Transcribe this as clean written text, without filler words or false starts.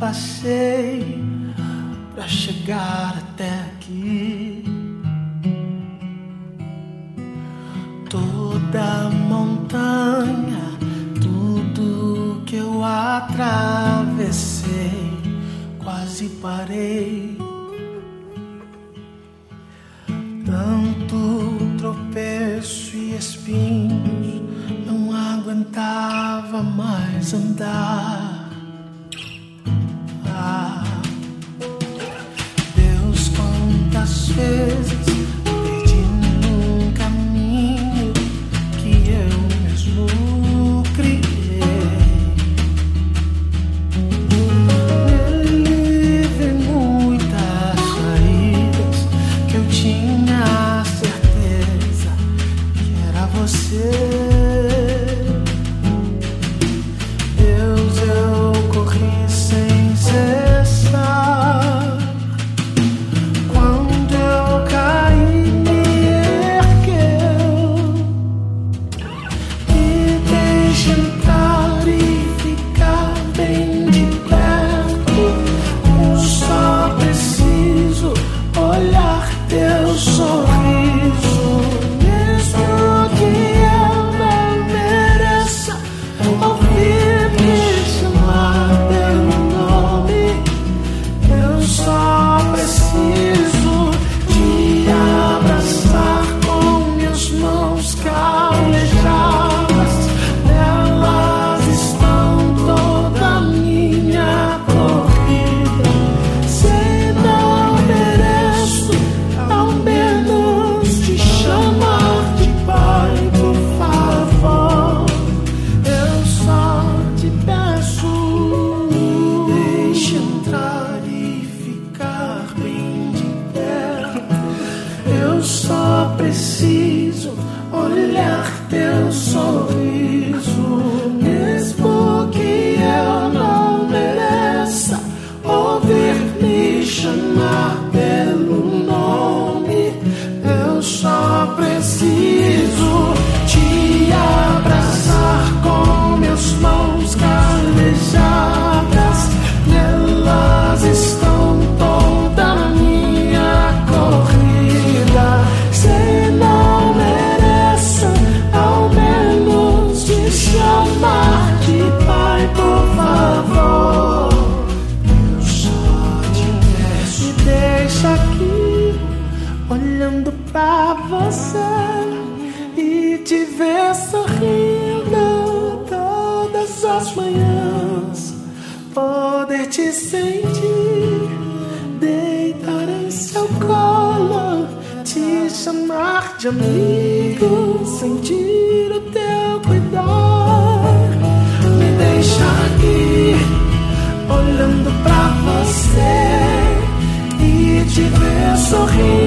passei pra chegar até aqui. Toda montanha, tudo que eu atravessei, quase parei. Tanto tropeço e espinhos, não aguentava mais andar. Deus, quantas vezes perdi num caminho que eu mesmo criei. Nele vi muitas saídas que eu tinha certeza que era você. Deus, eu corri sem cessar. Quando eu caí, me ergueu. Me deixa entrar e ficar bem de perto. Eu só preciso olhar teu sorriso. Mesmo que eu não mereça ouvir me chamar pelo nome, eu só preciso te abraçar com minhas mãos calejadas. Nelas estão toda a minha corrida. Se não mereço, ao menos te chamar de pai, por favor. Eu só te peço, deixa entrar e ficar bem de perto. Eu só preciso olhar teu sorriso. Mesmo que eu não mereça ouvir me chamar pelo nome, eu só preciso te abraçar com minhas mãos calejadas. Nelas estão toda a minha corrida. Se não mereço, ao menos te chamar de pai, por favor. Eu só te peço, me deixa aqui olhando pra você e te ver sorrindo todas as manhãs. Poder te sentir, deitar em seu colo, te chamar de amigo, sentir o teu cuidar. Me deixa aqui olhando pra você e te ver sorrindo